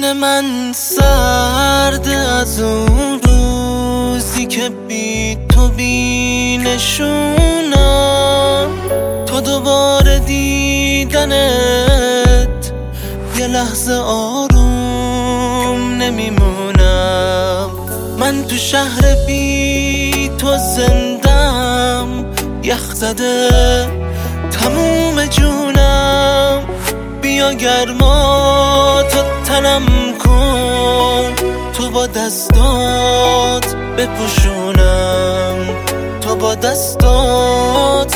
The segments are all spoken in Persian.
تن من سرد از اون روزی که بی تو بی نشونم. تو دوباره دیدنت یه لحظه آروم نمیمونم. من تو شهر بی تو زندم، یخ زده تموم جونم. بیا گرما تو تنم کن، تو با دستات بپوشونم، تو با دستات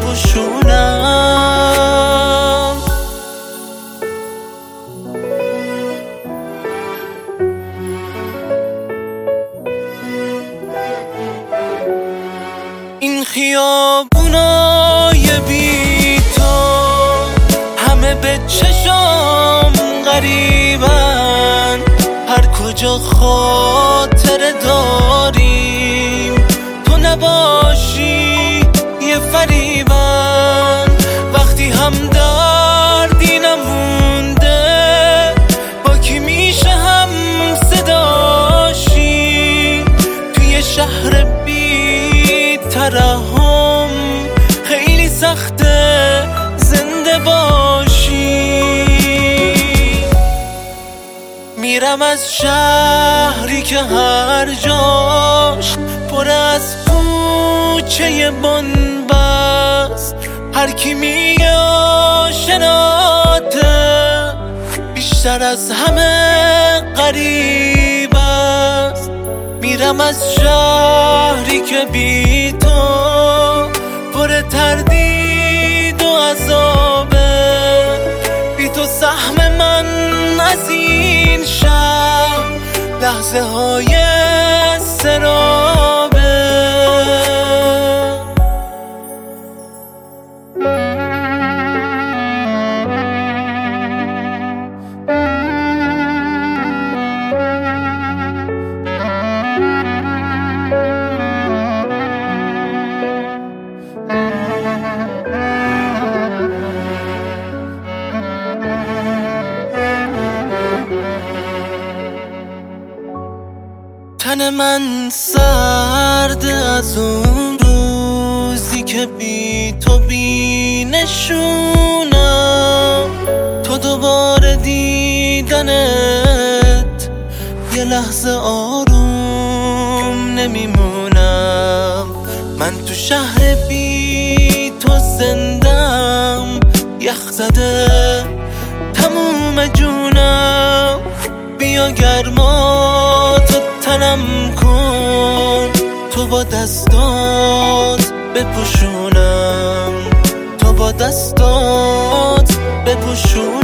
بپوشونم. این خیابونای بی تو همه به چشم غریبن، هر کجا خاطره داریم تو نباشی یه فریبن. وقتی هم دردی نمونده با کی میشه هم صداشی؟ توی شهر بی ترحم خیلی سخته زنده باشی. میرم از شهری که هر جاش پر از کوچه بنبست، هر کی میگه آشناته بیشتر از همه غریب است. میرم از شهری که بی تو پر تردید و عذابه، بی تو سهم من از این شهر لحظه های استرابه. تن من سرد از اون روزی که بی تو بی نشونم. تو دوباره دیدنت یه لحظه آروم نمیمونم. من تو شهر بی تو زندم، یخ زده تموم جونم. بیا گرما تو تنم کن، تو با دستات بپوشونم، تو با دستات بپوشونم.